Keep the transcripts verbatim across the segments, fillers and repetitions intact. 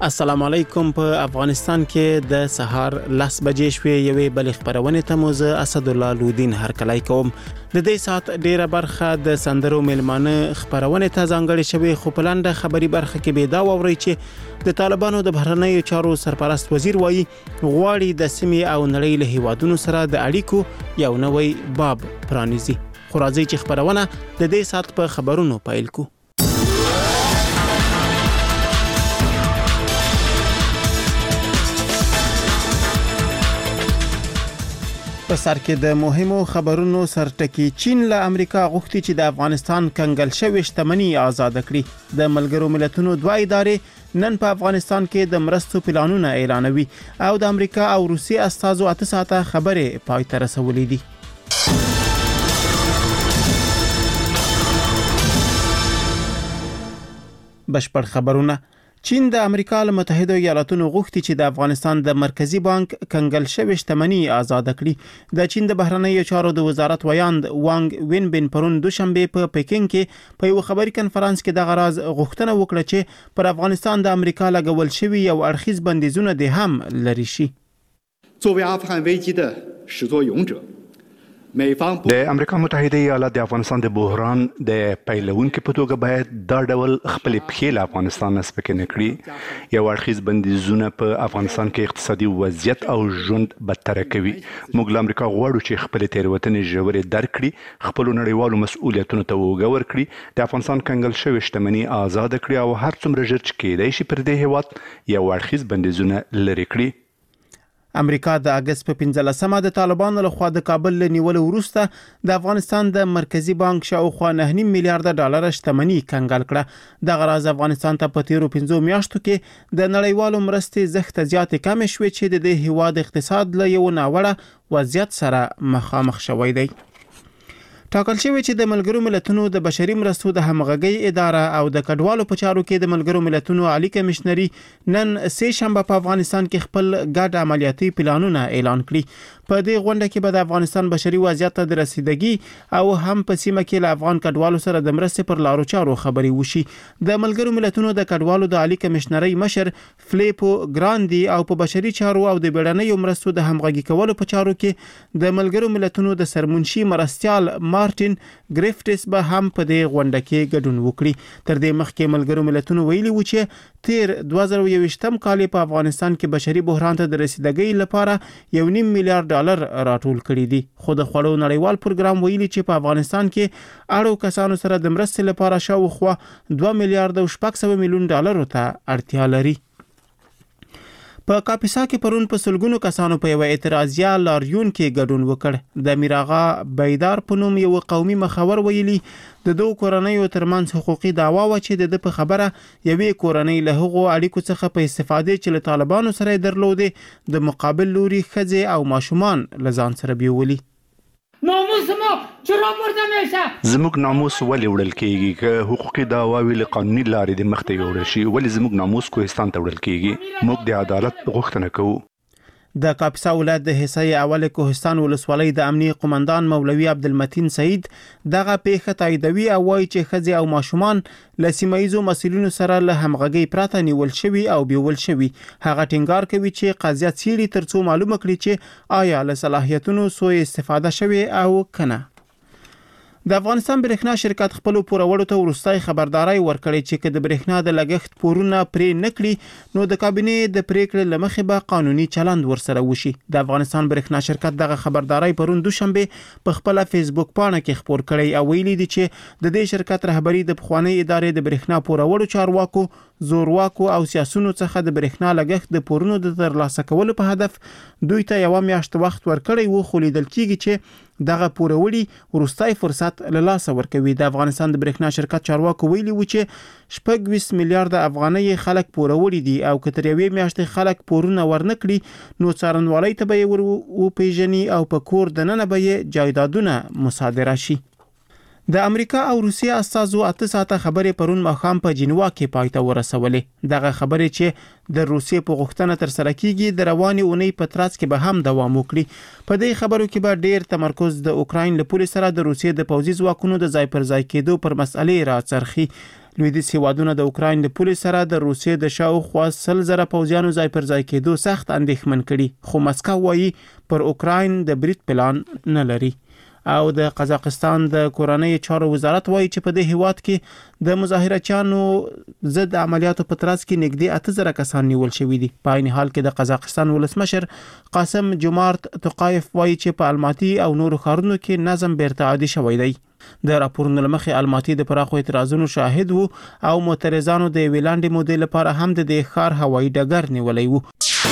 السلام علیکم. په افغانستان کې د سهار لس بجې شوې یوې بل خبرونه ته موزه اسد الله لودین هرکلی کوم. د دې سات ډیره برخه د سندرو ملمانه خبرونه ته ځانګړې شوې، خو په لاندې خبري برخه کې به دا ووري چې د طالبانو د بهرنیو چارو سرپرست وزیر وایي غواړي د سیمې او نړۍ له هیوادونو سره د اړیکو یو نوې باب پرانیزي. خو راځي چې خبرونه د دې سات په خبرونو پیل کو. په سر کې د مهمو خبرونو سرټکی چین له امریکا غوښتي چې د افغانستان کنګل شوی شتمنۍ آزاد کړي. د ملګرو ملتونو دوه ادارې نن په افغانستان کې د مرستو پلانونه اعلانوي او د امریکا او روسیې استازو اته ساعته خبرې پای ته رسولې دي. بشپړ خبرونه. چین د امریکا له متحده ایالاتونو غوښتي چې د افغانستان د مرکزی بانک کنګل شوی شتمنۍ آزاد کړي. د چین د بهرنیو چارو د وزارت ویاند وانګ وینبن پرون دوشنبه په پکین کې په یو خبري کنفرانس کې د غراز غوښتنه وکړه چې پر افغانستان د امریکا لګول شوی یو اړخیز بندیزونه د هم لري شي. 作为阿富汗危机的始作俑者 د امریکا متحده ایالات د افغانستان د بحران د پیلونکو په توګه باید دا ډول خپل پخې له افغانستان سپکې نه کړي. یو اړخیز بندیزونه په افغانستان کې اقتصادي وضعیت او ژوند بدتر کوي. موږ له امریکا غواړو چې خپل تیروتنې ژورې درک کړي، خپل نړیوالو مسؤلیتونو ته وګور کړي، د افغانستان کنګل شوی شتمنۍ آزاد کړي او هر څومره ژر چې کېدای شي پر دې هیواد یو اړخیز بندیزونه لري کړي. امریکا د اگست په پنځلسمه د طالبانو له خوا د کابل له نیولو وروسته د افغانستان د مرکزی بانک شاوخوا نه نیم میلیارډ ډالر شتمنۍ کنګل کړه. د غراز افغانستان ته په تیرو پنځو میاشتو کې د نړیوالو مرستې زښت زیات کم شوې چې د دې هیواد اقتصاد له یو ناوړه وضعیت سره مخامخ شوی دی. ټاکل شوی چې د ملګرو ملتونو د بشري مرستو د همغږي اداره او د کډوالو په چارو کې د ملګرو ملتونو عالی کمشنري نن سه شنبه په افغانستان کې خپل ګډ عملیاتي پلانونه اعلان کړي. په دې غونډه کې به د افغانستان بشري وضعیت ته د رسیدګي او هم په سیمه کې له افغان کډوالو سره د مرستې پر لارو چارو خبري وشي. د ملګرو ملتونو د کډوالو د عالی کمشنري مشر فلیپو ګراندي او په بشري چارو او د بیړنیو مرستو د همغږي کولو په چارو کې د ملګرو ملتونو د سرمنشي مرستيال مارټین ګریفټس به هم په دې غونډه کې ګډون وکړي. تر دې مخکې ملګرو ملتونو ویلي و چې تیر دوه زره یوویشتم کال په افغانستان کې بشري بحران ته د رسیدګۍ لپاره یو نیم میلیارډ ډالر راټول کړي دي. خو د خوړو نړیوال پروګرام ویلي چې په افغانستان کې اړو کسانو سره د مرستې لپاره شاوخوا دوه میلیارډ او شپږ سوه میلیون ډالر ته اړتیا لري. په کاپیسا کې پرون په سلګونو کسانو په یو اعتراضیه لاریون کې ګډون وکړ. د میراغا بیدار په نوم یو قومي مخور ویلي د دوه کورنیو ترمنځ حقوقي دعوا و چې د په خبره یوې کورنۍ له هغو اړیکو څخه په استفاده چې له طالبانو سره درلودې د مقابل لوري ښځې او ماشومان لزان سره بیولي. ناموس ما چرا برده میشه؟ زموږ ناموس ولې وړل کیږي؟ که حقوقي دعواوې له قانوني لارې د مخ ته یوړل شي، ولې زموږ ناموس کوهستان ته وړل کیږي؟ موږ د عدالت غوښتنه کوو. د کاپیسا ولایت د حصې اول کوهستان ولسوالۍ د امنیه قومندان مولوي عبدالمتین سعید دغه پیښه تاییدوي او وایي چې ښځې او ماشومان له سیمایزو مسؤلینو سره له همغږۍ پرته نیول شوي او بیول شوي. هغه ټینګار کوي چې قضیه څیړي ترڅو معلومه کړي چې آیا له صلاحیتونو سوء استفاده شوی او کنه. د افغانستان برېښنا شرکت خپل پورولو ته ورستای خبرداري ورکړي چې که د برېښنا د لګښت پورونه پرې نکړي نو د کابینې د پریکړې لمخې به قانوني چلند ورسره وشي. د افغانستان برېښنا شرکت دغه خبرداري پرون دوشنبه په خپل فیسبوک پاڼه کې خپور کړی او ویلي دي چې د دې شرکت رهبری د پخوانی ادارې د برېښنا پورولو چارواکو زورواکو او سیاسيونو څخه د برېښنا لګښت د پورونو د ترلاسه کولو په هدف دوی ته یو میاشت وخت ورکړی وو، خو لیدل کیږي چې دغه پورولي ورستای فرصت له لاسه ورکوي. د افغانستان د برېښنا شرکت چارواکو ویلي و چې شپږ ویشت میلیارډ افغانۍ خلک پورولي دي او که تر یوې میاشتې خلک پورونه ورنکړي نو څارنوالۍ ته به یې ور وپیژني او په کور دننه به یې جایدادونه مصادره شي. د امریکا او روسیې استازو اته ساعته خبرې پرون ماښام په جنیوا کې پای ته ورسولې. دغه خبرې چې د روسیې په غوښتنه تر سره کیږي د روانې اونۍ په ترڅ کې به هم دوام وکړي. په دې خبرو کې به ډیر تمرکز د اوکراین له پولیس سره د روسیې د پوځي ځواکونو د ځای پر ځای کېدو پر مسئلې راڅرخي. لویدیځ هیوادونه د اوکراین د پولې سره د روسیې د شاوخوا سل زره پوځیانو ځای پر ځای کېدو سخت اندېښمن کړي، خو مسکو وایي پر اوکراین د برید پلان نه لري. او د قزاقستان د کورنۍ چارو وزارت وایي چې په دې هیواد کې د مظاهرچیانو ضد عملیاتو په ترڅ کې نږدې اته زره کسان نیول شوي دي. په عین حال کې د قزاقستان ولسمشر قاسم جومارت توقایف وایي چې په الماتي او نورو ښارونو کې نظم بیرته عادي شوی دی. د راپورونو لمخې الماتي د پراخو اعتراضونو شاهد وو او معترضانو د یوې لنډې مودې لپاره هم د دې ښار هوایي ډګر نیولی وو.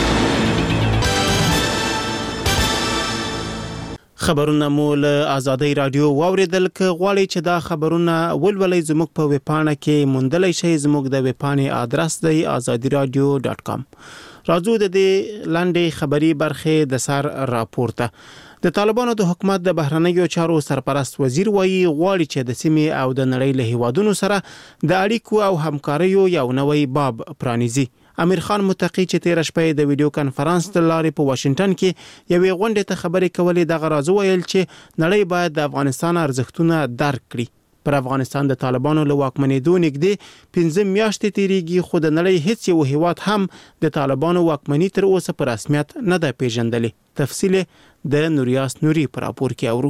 خبرونه مو له آزادۍ رادیو واوریدل. که غواړئ چې دا خبرونه ولولئ زموږ په ویبپاڼه کې موندلی شئ. زموږ د ویبپاڼې آدرس دی آزادي رادیو ډاټ کام. راځو د دې لنډې خبري برخې د سر راپورته. د طالبانو د حکومت د بهرنیو چارو سرپرست وزیر وایي غواړي چې د سیمې او د نړۍ له هیوادونو سره د اړیکو او همکاریو یو نوی باب پرانیزي. امیر خان متقی چې تیر شپه د ویډیو کانفرنس د لارې په واشنگټن کې یوې غونډې ته خبرې کولې د غراض ویل چې نړۍ باید د افغانستان ارزښتونه درک کړي. پر افغانستان د طالبانو له واکمنېدو نږدې پنځه میاشتې تیریږي، خو د نړۍ هیڅ یو هیواد هم د طالبانو واکمني تر اوسه په رسمیت نه ده پیژندلې. تفصیل د نوریاس نوري پر راپور کې اورو.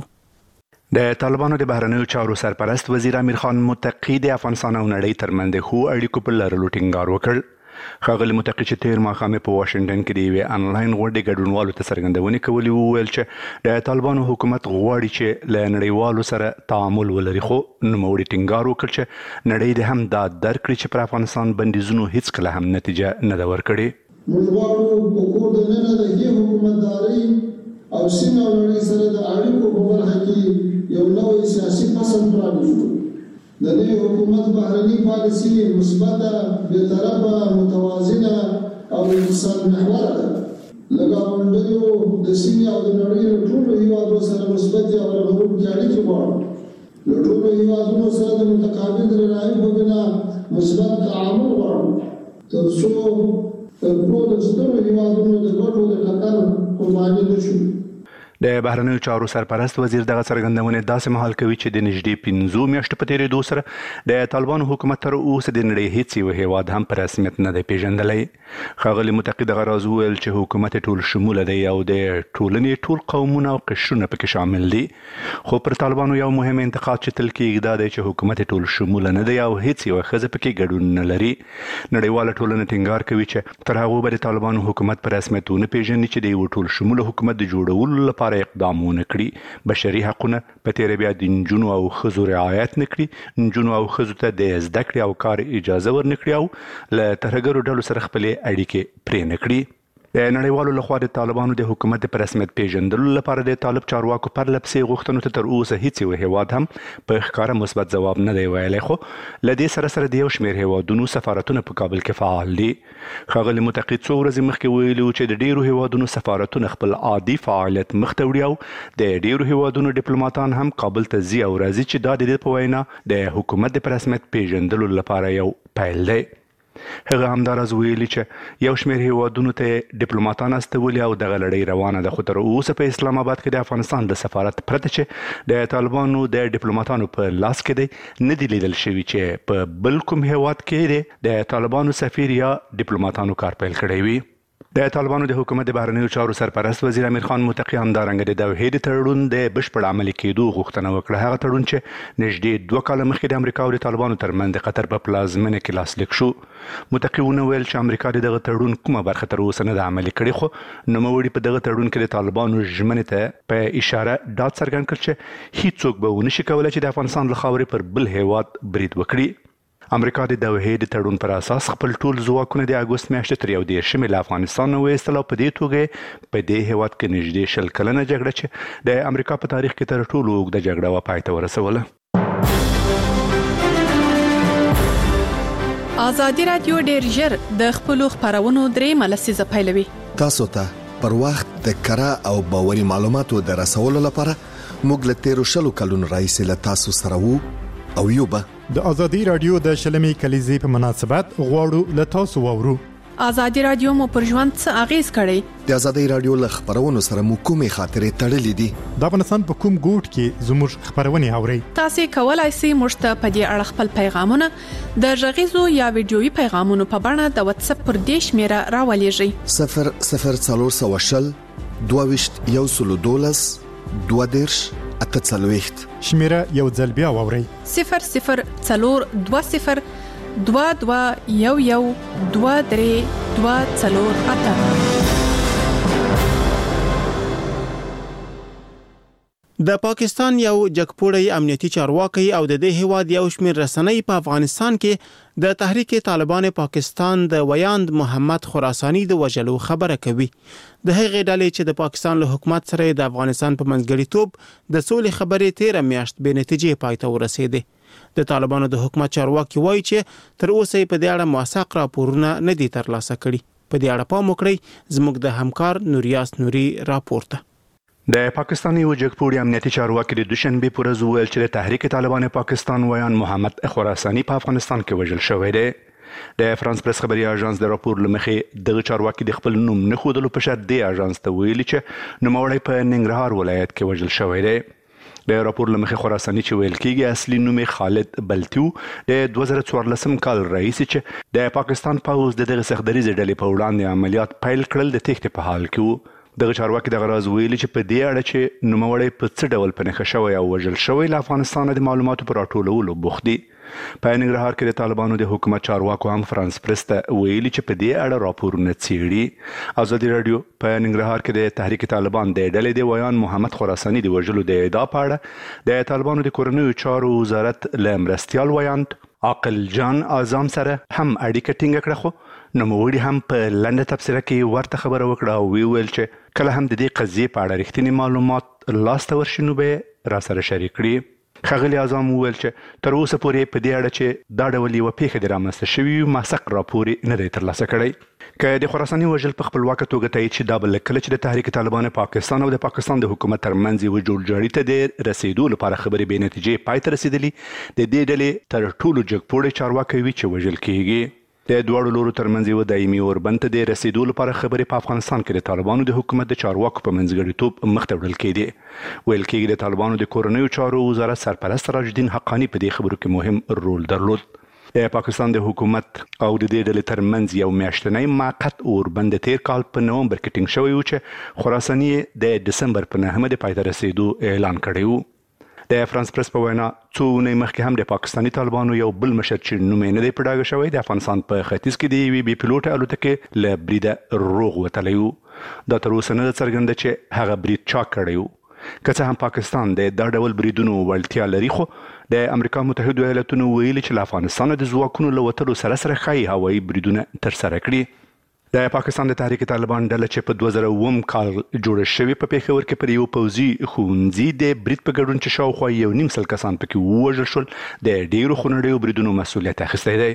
د طالبانو د بهرنیو چارو سرپرست وزیر امیر خان متقی د افغانستان او نړۍ ترمنځ د ښو اړیکو په لرلو ټینګار وکړ. ښاغلي متقی چې تیر ماښام په واشنگټن کې د یوې انلاین غونډې ګډونوالو ته څرګندونې کولې وویل چې د طالبانو حکومت غواړي چې له نړیوالو سره تعامل ولري، خو نوموړي ټینګار وکړ چې نړۍ د هم دا درک کړي چې پر افغانستان بندیزونو هیڅکله هم نتیجه نه ده ورکړې. موږ غواړو په کور دننه د دې حکومتدارۍ او سیمه او نړۍ سره د اړیکو په برخه کې یو نوی سیاسي فصل پرانیزو. د دې حکومت بهرني پالیسي مثبته، بېطرفه، متوازنه او اقتصاد محوره ده. له ګاونډیو د سیمې او د نړۍ له ټولو هیوادونو سره مثبتې او رغونکې اړیکې غواړو. له ټولو هیوادونو سره د متقابل درناوي په بنا مثبت تعامل غواړو، تر څو تر ټولو سترو هیوادونو د ګټو د ټکر قرباني نه شو. د بهرنیو چارو سرپرست وزیر دغه څرګندونه داسې مهال کوي چې د نږدې پنځو میاشتو په تیریدو سره د طالبانو حکومت تر اوسه د نړۍ هیڅ یو هیواد هم په رسمیت نه دی پیژندلی. ښاغلي متقی دغه راز وویل چې حکومت ټول شموله دی او د ټولنې ټول قومونه او قشرونه پکې شامل دي. خو پر طالبانو یو مهم انتقاد چې تل کېږي دا دی چې حکومت ټول شموله نه دی او هیڅ یوه ښځه پکې ګډون نه لري. نړیواله ټولنه ټینګار کوي چې تر هغو به د طالبانو حکومت په رسمیت ونه پیژني چې د یو ټول شموله حکومت د جوړولو لپاره اقدامونه کړي. بشري حقونه په تیره بیا د نجونو او ښځو رعایت نه کړي، نجونو او ښځو ته د زده کړې او کار اجازه ورنه کړي او له ترهګرو ډلو سره خپلې اړیکې پرې نه کړي. د نړیوالو لخوا د طالبانو د حکومت د رسمیت پیژندلو لپاره د طالب چارواکو پرله پسې غوښتنو ته تر اوسه هیڅ یو هیواد هم په ښکاره مثبت ځواب نه دی ویلی. خو له دې سره سره د یو شمېر هیوادونو سفارتونه په کابل کې فعال دي. ښاغلي متقی څو ورځې مخکې ویلي وو چې د ډیرو هیوادونو سفارتونه خپل عادي فعالیت مخ ته وړي او د ډیرو هیوادونو ډیپلوماتان هم کابل ته ځي او راځي چې دا د دې په وینا د حکومت د رسمیت پیژندلو لپاره یو پیل دی. هغه همداراز ویلي چې یو شمېر هیوادونو ته ډیپلوماتان استولي او دغه لړۍ روانه ده، خو تر اوسه په اسلام آباد کې د افغانستان د سفارت پرته چې د طالبانو د ډیپلوماتانو په لاس کې دی نه دی لیدل شوي چې په بل کوم هیواد کې د طالبانو سفیر یا ډیپلوماتانو کار پیل کړی وي. د طالبانو د حکومت د بهرنیو چارو سرپرست وزیر امیر خان متقی همدارنګه د دوحې د تړون د بشپړ عملي کېدو غوښتنه وکړه. هغه تړون چې نږدې دوه کاله مخکې د امریکا او د طالبانو ترمنځ د قطر په پلازمینه کې لاسلیک شو. متقی ونه ویل چې امریکا د دغه تړون کومه برخه تر اوسه نه ده عملي کړې، خو نوموړي په دغه تړون کې د طالبانو ژمنې ته په اشاره ډاډ څرګند کړ چې هیڅوک به ونه شي کولی چې د افغانستان له خاورې پر بل هیواد برید وکړي. امریکا د دوحې د تړون پر اساس خپل ټول ځواکونه د اګوست میاشتې تر یو دېرشمې له افغانستان نه وایستل او په دې توګه په دې هیواد کې نږدې شل کلنه جګړه چې د امریکا په تاریخ کې تر ټولو اوږده جګړه وه پای ته ورسوله. ازادي راډیو ډېر ژر د خپلو خپرونو درېیمه لسیزه پیلوي. تاسو ته پر وخت د کره او باوري معلوماتو د رسولو لپاره موږ له تیرو شلو کلونو راهیسې له تاسو سره وو او یو به د ازادي رادیو د شلمې کلیزې په مناسبت غواړو له تاسو واورو. ازادي رادیو مو پر ژوند څه اغیز کړی؟ د ازادي رادیو ل خبرونو سره مو کومې خاطرې تړلې دي؟ د افغانستان په کوم ګوټ کې زموږ خبرونه اورئ؟ تاسو کولای شئ موږ ته په دې اړه خپل پیغامونه د غږیزو یا ویډیويي پیغامونو په بڼه د واتس اپ پر دې شمیره راولېږئ. صفر صفر څلور سوشل دوه یو سل دولس دوه دیرش اته څلوېښت شمیره یو ځل بیا واورئ. صفر صفر څلور دوه صفر دوه دوه یو یو دوه درې دوه څلور اته. د پاکستان یو جګپوړی امنیتي چارواکي او د دې هیواد یو شمېر رسنۍ په افغانستان کې د تحریک طالبان پاکستان د ویاند محمد خراساني د وژلو خبره کوي. د هغې ډلې چې د پاکستان له حکومت سره د افغانستان په منځګړیتوب د سولې خبرې تیره میاشت بې نتیجې پای ته ورسېدې. د طالبانو د حکومت چارواکي وایي چې تر اوسه په دې اړه موثق راپورونه نه دي ترلاسه کړي. په دې اړه پام وکړئ زموږ د همکار نوریاس نوري راپورته. د پاکستاني وجګپوړي امنیتي چارواکي د دوشنبه پر ورځ ویل چې تحریک طالبان پاکستان ویان محمد خراساني په افغانستان کې وژل شوی دی. د فرانس پریس خبري اژانس د راپور لمخې د چارواکي د خپل نوم نه خودلو په شرط دی اژانس ته ویلي چې نوموړی په ننګرهار ولایت کې وژل شوی دی. د راپور لمخې خراساني چې ویل کېږي اصلي نوم خالد بلتیو د دوه زره څوارلسم کال رئیس چې د پاکستان پوځ د دغه سختدریزې ډلې په وړاندې عملیات پیل کړل د تېښتې په حال کې وو. دغه چارواکي دغه راز ویلي چې په دې اړه چې نوموړی په څه ډول په نښه شوی او وژل شوی له افغانستان د معلوماتو پر راټولولو بوخت دي. په ننګرهار کې د طالبانو د حکومت چارواکو هم فرانس پریس ته ویلي چې په دې اړه راپورونه څېړي. ازادي رادیو په ننګرهار کې د تحریک طالبان د ډلې د ویان محمد خراساني د وژلو د ادعا په اړه د طالبانو د کورنیو چارو وزارت له مرستیال ویاند عاقل جان اعظم سره هم اړیکه ټینګه کړه، خو نوموړي هم په لنډه تبصره کې ورته خبره وکړه او ویل چې کله هم د دې قضیې په اړه رښتینی معلومات لاسته ورشي نو به را سره شریک کړي. ښاغلي اعظم وویل چې تر اوسه پورې په دې اړه چې دا ډول یوه پیښه د رامنځته شوي موثق راپور نه دی ترلاسه کړی. که د خراساني وژل په خپلواکه توګه تایید شي دا به له کله چې د تحریک طالبان پاکستان او د پاکستان د حکومت ترمنځ یوه جوړجاړي ته د رسېدو لپاره خبرې بې نتیجې پای ته رسېدلي د دې ډلې تر ټولو جګپوړی چارواکی وي چې وژل کېږي. د دواړو لورو ترمنځ یو دایمي اوربند ته د رسیدو لپاره خبرې په افغانستان کې د طالبانو د حکومت د چارواکو په منځګړیتوب مخ ته وړل کېدې. ویل کېږي د طالبانو د کورنیو چارو وزارت سرپرست راج الدین حقانی په دې خبرو کې مهم رول درلود. د پاکستان د حکومت او د دې ډلې ترمنځ یو میاشتنی موقت اوربند تیر کال په نومبر کې ټینګ شوی و چې خراساني د دسمبر په نهمه د پای ته رسیدو اعلان کړی و. د فرانس پریس په وینا څو اونۍ مخکې هم د پاکستاني طالبانو یو بل مشر چې نوم یې نه دی په ډاګه شوی د افغانستان په ختیځ کې د یوې بې پیلوټه الوتکې له بریده روغ وتلی و. دا تر اوسه نه ده څرګنده چې هغه برید چا کړی و. که څه هم پاکستان د دا ډول بریدونو وړتیا لري، خو د امریکا متحدو ایالتونو ویلي چې له افغانستانه د ځواکونو له وتلو سره سره ښایي هوایي بریدونه ترسره کړي. د پاکستان د تحریک طالبان ډله چې په دوه زره اووم کال جوړه شوې په پېښور کې پر یو پوځي ښوونځي د برید په ګډون چې شاوخوا یو نیم سل کسان پکې ووژل شول د ډېرو خونړیو بریدونو مسؤلیت اخیستی دی.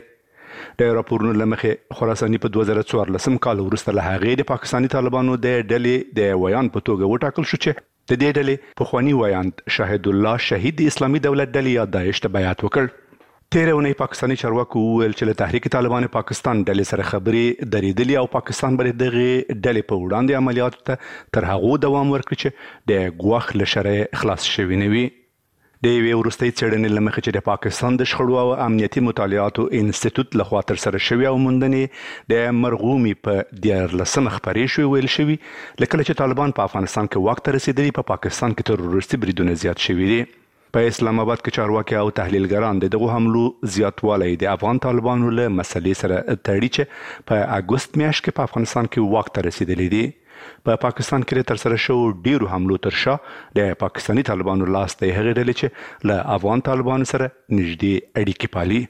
د راپورونو له مخې خراساني په دوه زره څوارلسم کال وروسته له هغې د پاکستاني طالبانو د ډلې د ویان په توګه وټاکل شو چې د دې ډلې پخواني ویاند شاهد الله شهید د اسلامي دولت ډلې یا داعش ته بیعت وکړ. تیره اونۍ پاکستاني چارواکو وویل چې له تحریک طالبان پاکستان ډلې سره خبرې درېدلې او پاکستان به دغه ډلې په وړاندې عملیاتو ته تر هغو دوام ورکړي چې د ګواښ له شره خلاص شوي نه وي. د یوې وروستۍ څېړنې له مخې چې د پاکستان د شخړو او امنیتي مطالعاتو انسټیټوټ لخوا ترسره شوي او موندنې د مرغومي په دیارلسمه خپرې شوې ویل شوي له کله چې طالبان په افغانستان کې واک ته رسېدلي په پاکستان کې تروریستي بریدونه زیات شوي دي. په اسلام آباد کې چارواکي او تحلیلګران د دغو حملو زیاتوالی د افغان طالبانو له مسلې سره تړي چې په اګوست میاشت کې په افغانستان کې واک ته رسېدلي دي. په پاکستان کې ترسره شوو ډیرو حملو تر شا د پاکستاني طالبانو لاس دی هغې ډلې چې له افغان طالبانو سره نږدې اړیکې پالي.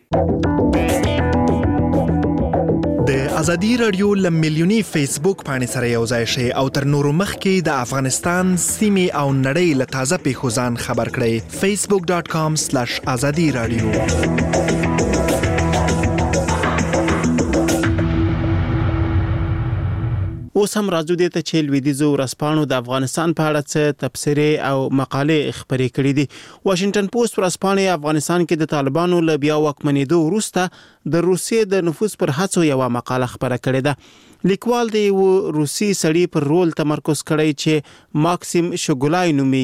د ازادي رادیو ل میلیونی فیسبوک باندې سره یو ځای شئ او تر نورو مخکې د افغانستان سیمې او نړۍ له تازه پیښو ځان خبر کړئ. فیسبوک ډاټ کام سلیش ازادي رادیو. اوس هم راځو دې ته چې لویدیځو ورځپاڼو د افغانستان په اړه څه تبصرې او مقالې خپرې کړې دي. واشنگټن پوسټ ورځپاڼه افغانستان کې د طالبانو له بیا واکمنېدو وروسته د روسیې د نفوذ پر هڅو یو مقاله خپره کړې ده. لیکوال د یو روسي سړي پر رول تمرکز کړی چې ماکسیم شوګولای نومي